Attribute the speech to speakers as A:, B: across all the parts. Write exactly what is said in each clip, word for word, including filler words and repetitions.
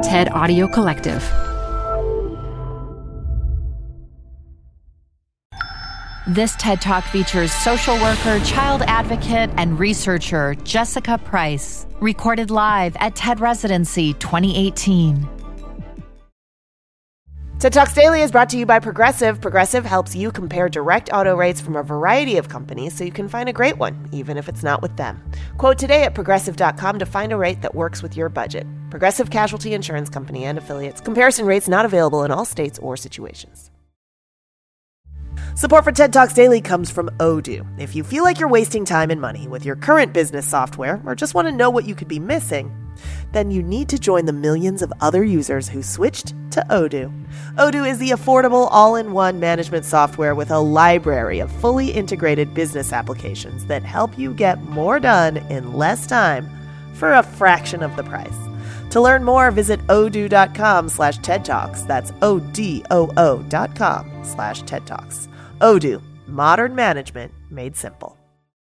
A: TED Audio Collective. This TED Talk features social worker, child advocate, and researcher Jessica Price, recorded live at TED Residency twenty eighteen.
B: TED Talks Daily is brought to you by Progressive. Progressive helps you compare direct auto rates from a variety of companies so you can find a great one, even if it's not with them. Quote today at progressive dot com to find a rate that works with your budget. Progressive Casualty Insurance Company and Affiliates. Comparison rates not available in all states or situations. Support for TED Talks Daily comes from Odoo. If you feel like you're wasting time and money with your current business software or just want to know what you could be missing, then you need to join the millions of other users who switched to Odoo. Odoo is the affordable all-in-one management software with a library of fully integrated business applications that help you get more done in less time for a fraction of the price. To learn more, visit odoo.com slash TED Talks. That's O-D-O-O dot com slash TED Talks. Odoo, modern management made simple.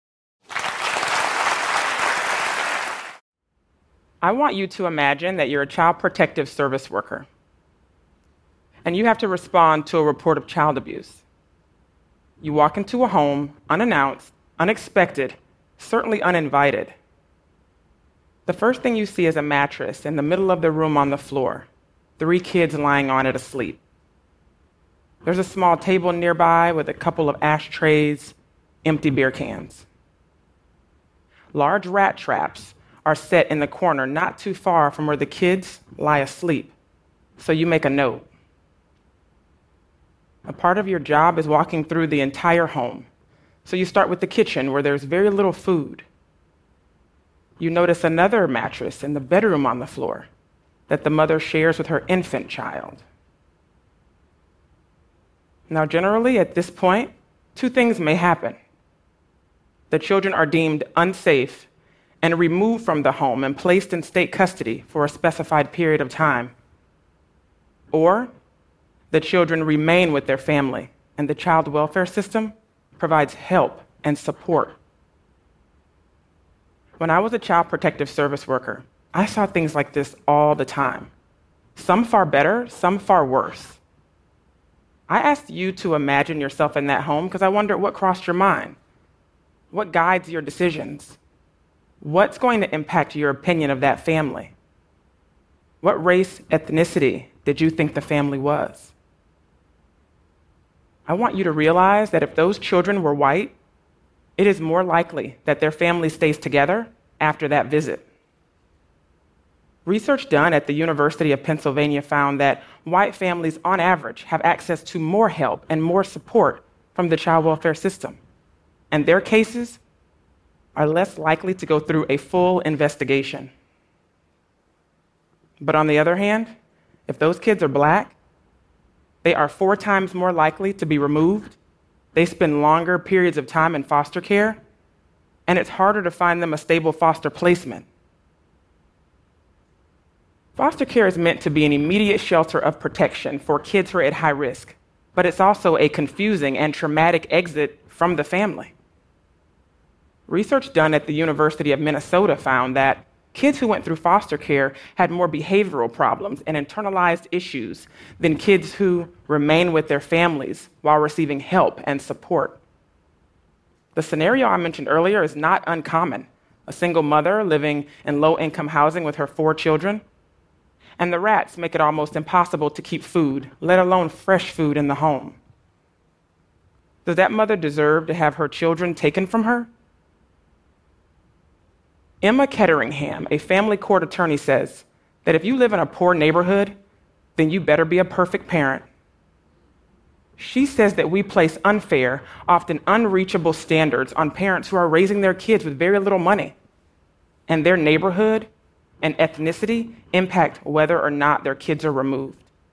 C: I want you to imagine that you're a child protective service worker, and you have to respond to a report of child abuse. You walk into a home unannounced, unexpected, certainly uninvited. The first thing you see is a mattress in the middle of the room on the floor, three kids lying on it asleep. There's a small table nearby with a couple of ashtrays, empty beer cans. Large rat traps are set in the corner not too far from where the kids lie asleep, so you make a note. A part of your job is walking through the entire home, so you start with the kitchen where there's very little food. You notice another mattress in the bedroom on the floor that the mother shares with her infant child. Now, generally, at this point, two things may happen. The children are deemed unsafe and removed from the home and placed in state custody for a specified period of time. Or the children remain with their family, and the child welfare system provides help and support. When I was a child protective service worker, I saw things like this all the time. Some far better, some far worse. I asked you to imagine yourself in that home because I wondered what crossed your mind. What guides your decisions? What's going to impact your opinion of that family? What race, ethnicity did you think the family was? I want you to realize that if those children were white, it is more likely that their family stays together after that visit. Research done at the University of Pennsylvania found that white families, on average, have access to more help and more support from the child welfare system, and their cases are less likely to go through a full investigation. But on the other hand, if those kids are black, they are four times more likely to be removed, they spend longer periods of time in foster care, and it's harder to find them a stable foster placement. Foster care is meant to be an immediate shelter of protection for kids who are at high risk, but it's also a confusing and traumatic exit from the family. Research done at the University of Minnesota found that kids who went through foster care had more behavioral problems and internalized issues than kids who remain with their families while receiving help and support. The scenario I mentioned earlier is not uncommon. A single mother living in low-income housing with her four children, and the rats make it almost impossible to keep food, let alone fresh food, in the home. Does that mother deserve to have her children taken from her? Emma Ketteringham, a family court attorney, says that if you live in a poor neighborhood, then you better be a perfect parent. She says that we place unfair, often unreachable standards on parents who are raising their kids with very little money, and their neighborhood and ethnicity impact whether or not their kids are removed.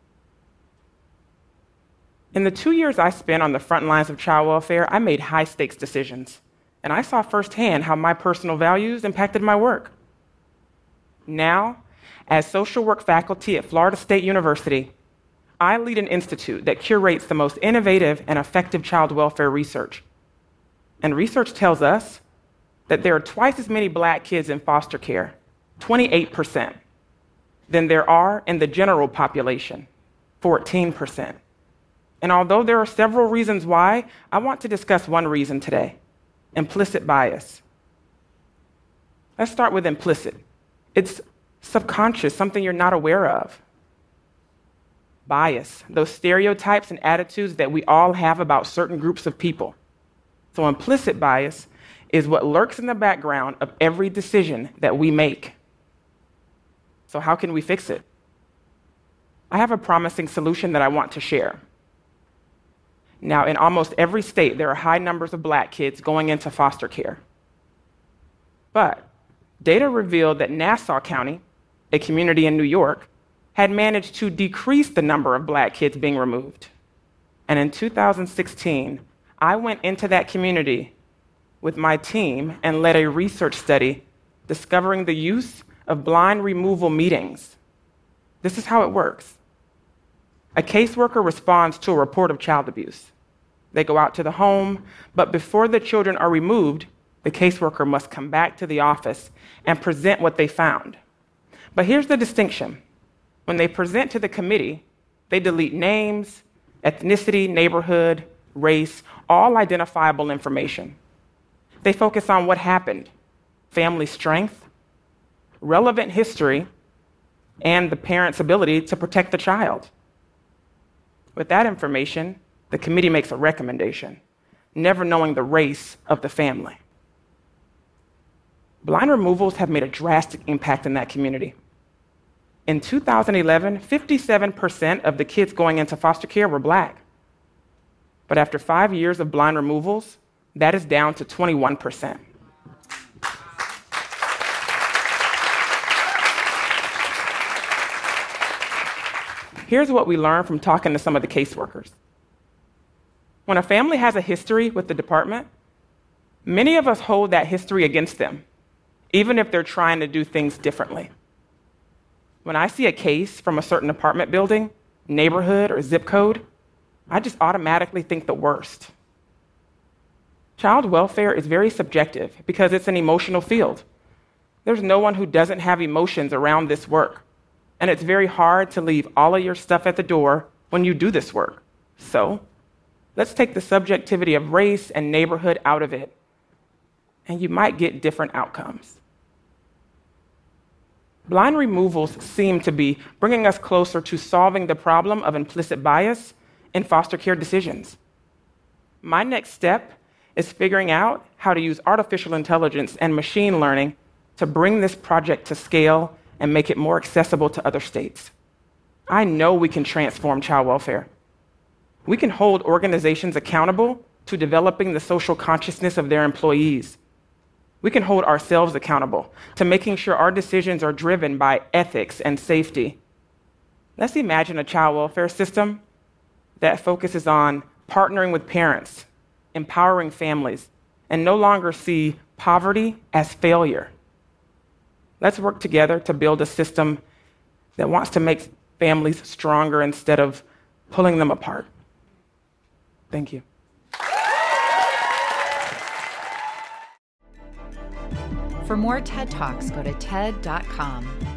C: In the two years I spent on the front lines of child welfare, I made high-stakes decisions, and I saw firsthand how my personal values impacted my work. Now, as social work faculty at Florida State University, I lead an institute that curates the most innovative and effective child welfare research. And research tells us that there are twice as many black kids in foster care, twenty-eight percent, than there are in the general population, fourteen percent. And although there are several reasons why, I want to discuss one reason today: implicit bias. Let's start with implicit. It's subconscious, something you're not aware of. Bias, those stereotypes and attitudes that we all have about certain groups of people. So implicit bias is what lurks in the background of every decision that we make. So how can we fix it? I have a promising solution that I want to share. Now, in almost every state, there are high numbers of black kids going into foster care. But data revealed that Nassau County, a community in New York, had managed to decrease the number of black kids being removed. And in two thousand sixteen, I went into that community with my team and led a research study discovering the use of blind removal meetings. This is how it works. A caseworker responds to a report of child abuse. They go out to the home, but before the children are removed, the caseworker must come back to the office and present what they found. But here's the distinction. When they present to the committee, they delete names, ethnicity, neighborhood, race, all identifiable information. They focus on what happened, family strength, relevant history, and the parent's ability to protect the child. With that information, the committee makes a recommendation, never knowing the race of the family. Blind removals have made a drastic impact in that community. In two thousand eleven, fifty-seven percent of the kids going into foster care were black. But after five years of blind removals, that is down to twenty-one percent. Here's what we learned from talking to some of the caseworkers. When a family has a history with the department, many of us hold that history against them, even if they're trying to do things differently. When I see a case from a certain apartment building, neighborhood, or zip code, I just automatically think the worst. Child welfare is very subjective because it's an emotional field. There's no one who doesn't have emotions around this work, and it's very hard to leave all of your stuff at the door when you do this work. So, let's take the subjectivity of race and neighborhood out of it, and you might get different outcomes. Blind removals seem to be bringing us closer to solving the problem of implicit bias in foster care decisions. My next step is figuring out how to use artificial intelligence and machine learning to bring this project to scale and make it more accessible to other states. I know we can transform child welfare. We can hold organizations accountable to developing the social consciousness of their employees. We can hold ourselves accountable to making sure our decisions are driven by ethics and safety. Let's imagine a child welfare system that focuses on partnering with parents, empowering families, and no longer see poverty as failure. Let's work together to build a system that wants to make families stronger instead of pulling them apart. Thank you.
A: For more TED Talks, go to T E D dot com.